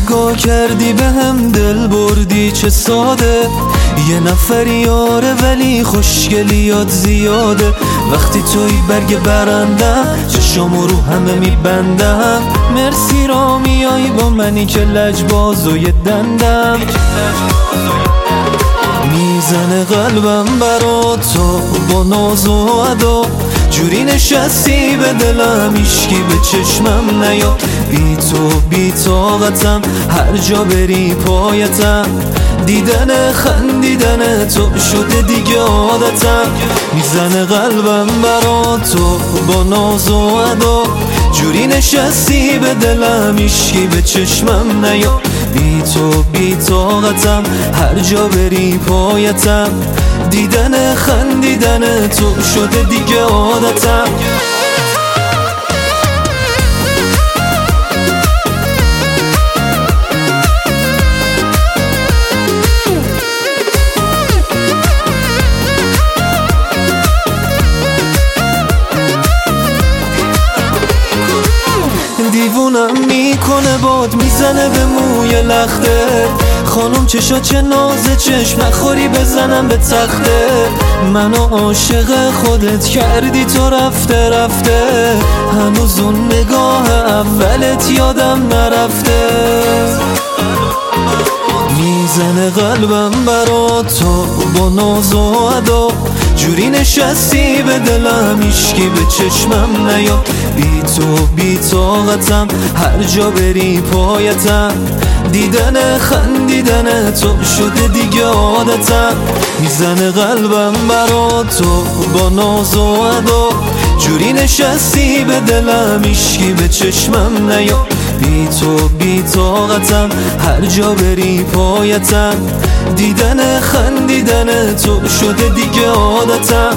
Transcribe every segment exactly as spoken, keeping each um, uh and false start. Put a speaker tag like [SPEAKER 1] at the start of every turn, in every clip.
[SPEAKER 1] نگاه کردی به هم دل بردی چه ساده، یه نفر یاره ولی خوشگلیات زیاده. وقتی توی برگ برندم چشامو رو همه میبندم، مرسی را میای با منی که لجباز و یه دندم. میزنه قلبم برا تو با ناز و ادا، جوری نشستی به دلم هیشکی به چشمم نیا. بی تو بی طاقتم، هر جا بری پایتم، دیدن خندیدن تو شده دیگه عادتم. میزنه قلبم برا تو با ناز و ادا، جوری نشستی به دلم هیشکی به چشمم نیا. بی تو بی طاقتم، هر جا بری پایتم، دیدن خندیدن تو شده دیگه عادتم. دیوونم میکنه باد، میزنه به موی لخته. خانم چشا چه نازه، چشم نخوری بزنم به تخته. منو عاشق خودت کردی تو رفته رفته، هنوز اون نگاه اولت یادم نرفته. میزنه قلبم برا تو با ناز و ادا، جوری نشستی به دلم هیشکی به چشمم نیا. بی تو بی طاقتم، هر جا بری پایتم، دیدن خندیدن تو شده دیگه عادتم. میزنه قلبم برا تو با ناز و ادا، جوری نشستی به دلم هیشکی به چشمم نیا. بی تو بی طاقتم، هر جا بری پایتم، دیدن خندیدن تو شده دیگه عادتم.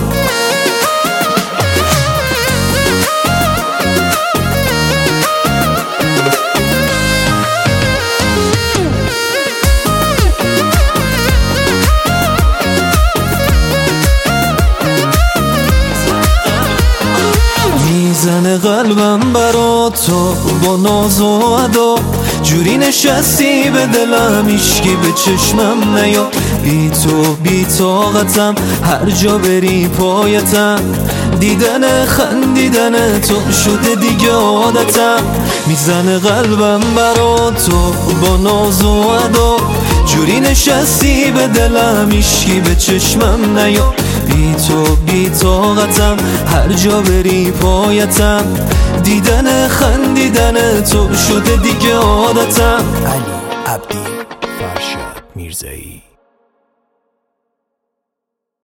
[SPEAKER 1] میزنه قلبم برا تو با ناز و ادا، جوری نشستی به دلم هیشکی به چشمم نیا. بی تو بی طاقتم، هر جا بری پایتم، دیدن خندیدن تو شده دیگه عادتم. میزنه قلبم برا تو با ناز و ادا، جوری نشستی به دلم هیشکی به چشمم نیا. بی تو بی طاقتم، هر جا بری پایتم، دیدن خندیدن تو شده دیگه عادتم.
[SPEAKER 2] علی عبدی فرشاد میرزایی.